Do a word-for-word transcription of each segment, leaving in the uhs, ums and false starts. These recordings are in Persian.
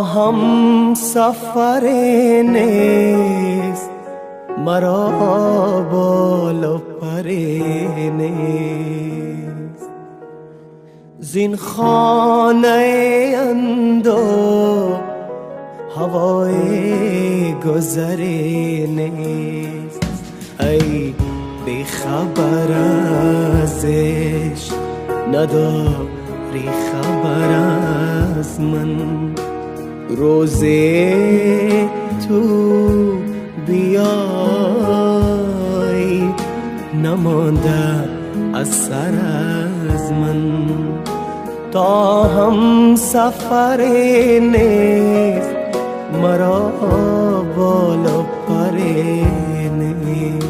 هم سفر نیست مرا بال و پر نیست زین خانه اندو هوای گذری نیست ای بی خبر ازش نداری خبر از من روزی تو بیای نمانده اثر از من تا هم سفر نیست مرا بال و پر نیست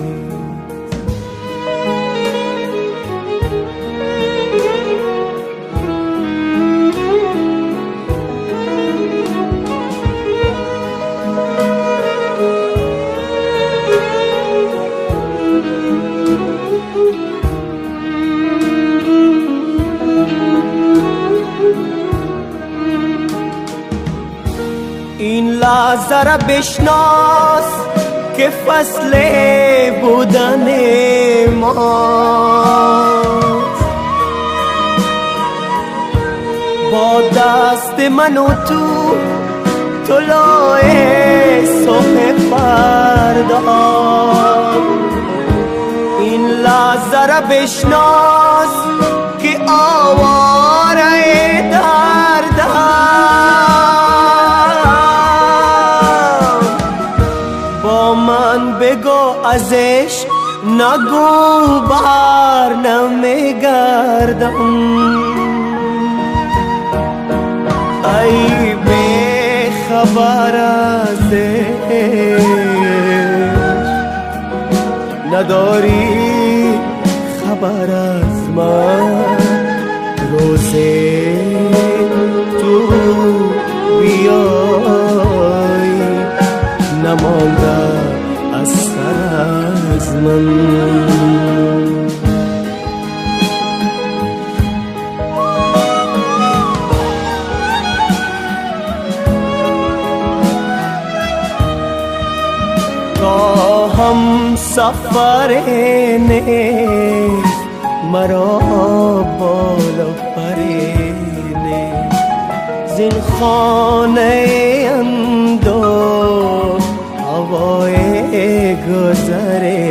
این لحظه را بشناس که فصل بودن ماست با دست من و تو طلوع صبح فردا این لحظه را بشناس که آواره دردم من بگو ازش نگو بر نمیگردم ای بی خبر ازش نداری خبر از من روزی تو بیای نمانده اثر از من تا هم سفر نیست مرا بال و پر نیست زین خانه اندو هوای گذره